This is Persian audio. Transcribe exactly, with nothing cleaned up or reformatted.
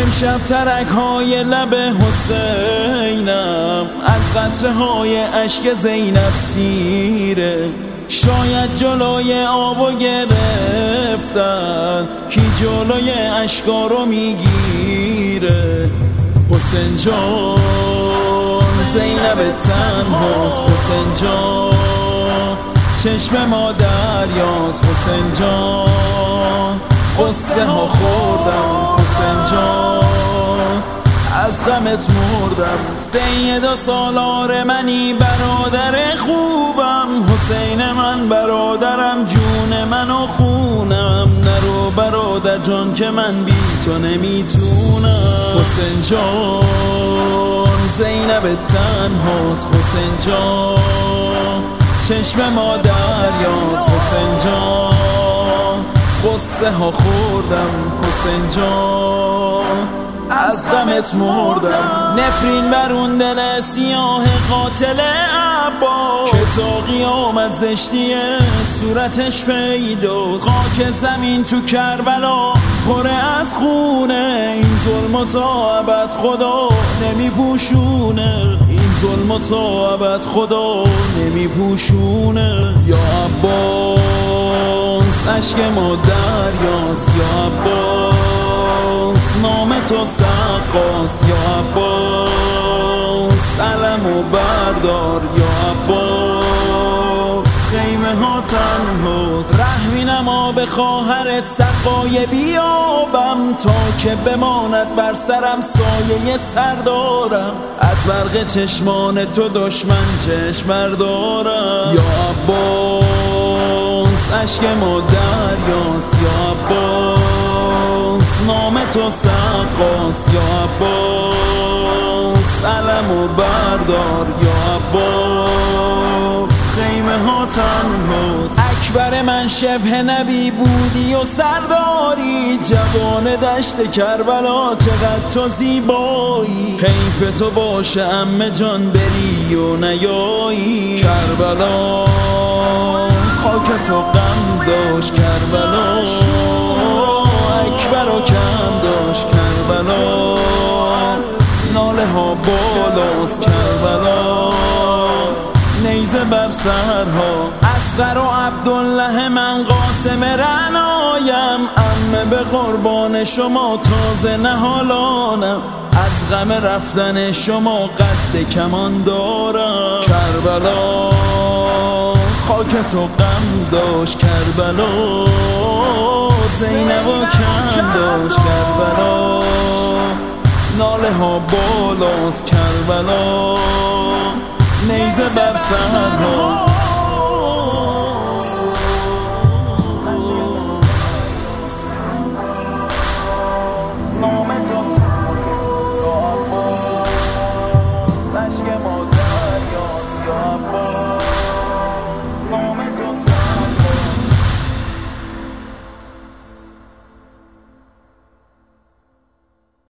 امشب ترک های لب حسینم از قطره های اشک زینب سیره. شاید جلوی آبو گرفتن کی جلوی اشکا رو میگیره. حسین جان زینب تنهاست، حسین جان چشم ما دریاست، حسین جان قصه ها خوردم، حسین جان از غمت مردم. سید سالار منی برادر خوبم، حسین من برادرم جون من و خونم. نرو برادر جان که من بی تو نمیتونم. حسین جان زینب تنهاست، حسین جان چشم ما دریاست، حسین جان قصه ها خوردم، حسین جان از غمت مردم. نفرین بر اون دل سیاه قاتل عباس که تا قیامت زشتی صورتش پیداست. خاک زمین تو کربلا پره از خونه، این ظلم و تا ابد خدا نمی پوشونه. این ظلم و تا ابد خدا نمی پوشونه. یا عباس عشق ما دریاست، یا عباس نام تو سقاست، یا عباس علمو بردار، یا عباس خیمه ها تنهاست. رحمی نما به خواهرت سقای بیابم تا که بماند بر سرم سایه سردارم. از برق چشمان تو دشمن چشم بردارم. یا عباس عشق ما دریاست، یا عباس نام تو سقاست، یا عباس علمو بردار، یا عباس خیمه ها تنهاست. اکبر من شبه نبی بودی و سرداری، جوان دشت کربلا چقدر تو زیبایی. حیف تو باشه عمه جان بری و نیایی. کربلا خاک تو غم داشت، کربلا اکبر و کم داشت، کربلا ناله ها بالاست، کربلا نیزه بر سرها. اصغر و عبدالله من قاسم رعنایم، عمه به قربان شما تازه نهالانم. از غم رفتن شما قد کمان دارم. کربلا خاک تو غم داشت، کربلا زینب و کم داشت، کربلا ناله ها بالاست، کربلا نیزه بر سرها.